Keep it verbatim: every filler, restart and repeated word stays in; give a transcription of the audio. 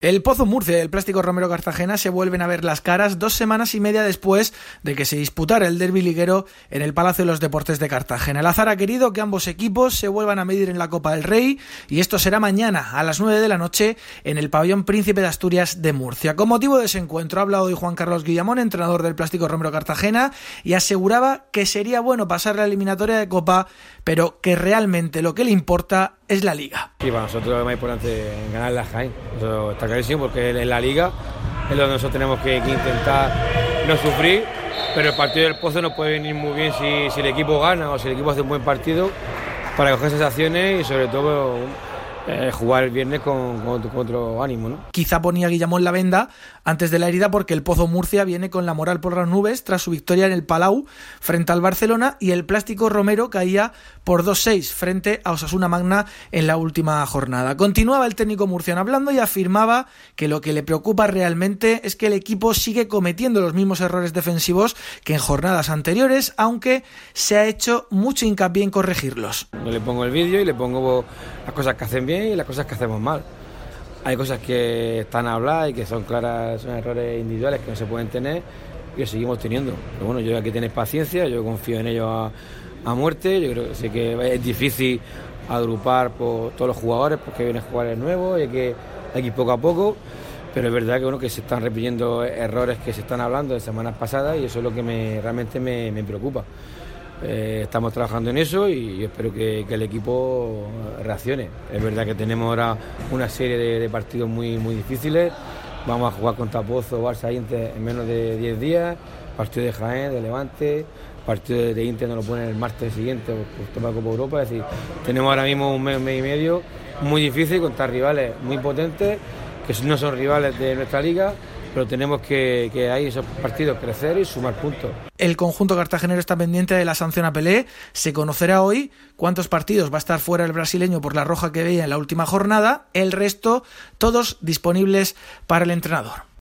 El Pozo Murcia y el Plástico Romero Cartagena se vuelven a ver las caras dos semanas y media después de que se disputara el derbi liguero en el Palacio de los Deportes de Cartagena. El azar ha querido que ambos equipos se vuelvan a medir en la Copa del Rey y esto será mañana a las nueve de la noche en el Pabellón Príncipe de Asturias de Murcia. Con motivo de ese encuentro ha hablado hoy Juan Carlos Guillamón, entrenador del Plástico Romero Cartagena, y aseguraba que sería bueno pasar la eliminatoria de Copa, pero que realmente lo que le importa es la Liga. Sí, para nosotros lo más importante es ganar la Jaén, eso está clarísimo, porque en la Liga es donde nosotros tenemos que, que intentar no sufrir, pero el partido del Pozo nos puede venir muy bien si, si el equipo gana o si el equipo hace un buen partido para coger sensaciones y sobre todo eh, jugar el viernes con, con, con otro ánimo, ¿no? Quizá ponía Guillamón la venda antes de la herida porque el Pozo Murcia viene con la moral por las nubes tras su victoria en el Palau frente al Barcelona y el Plástico Romero caía por dos seis frente a Osasuna Magna en la última jornada. Continuaba el técnico murciano hablando y afirmaba que lo que le preocupa realmente es que el equipo sigue cometiendo los mismos errores defensivos que en jornadas anteriores, aunque se ha hecho mucho hincapié en corregirlos. Yo le pongo el vídeo y le pongo las cosas que hacen bien y las cosas que hacemos mal. Hay cosas que están a hablar y que son claras, son errores individuales que no se pueden tener y que seguimos teniendo. Pero bueno, yo hay que tener paciencia, yo confío en ellos a, a muerte. Yo creo que sé que es difícil agrupar por todos los jugadores porque vienen jugadores nuevos y hay que, hay que ir poco a poco. Pero es verdad que bueno que se están repitiendo errores que se están hablando de semanas pasadas y eso es lo que me, realmente me, me preocupa. Eh, estamos trabajando en eso y espero que, que el equipo reaccione. Es verdad que tenemos ahora una serie de, de partidos muy, muy difíciles. Vamos a jugar contra Pozo, Barça, Inter en menos de diez días. Partido de Jaén, de Levante. Partido de, de Inter nos lo ponen el martes siguiente por tema de Copa Europa. Es decir, tenemos ahora mismo un mes, un mes y medio muy difícil contra rivales muy potentes que no son rivales de nuestra liga. Pero tenemos que, que ahí esos partidos crecer y sumar puntos. El conjunto cartagenero está pendiente de la sanción a Pelé. Se conocerá hoy cuántos partidos va a estar fuera el brasileño por la roja que veía en la última jornada. El resto, todos disponibles para el entrenador.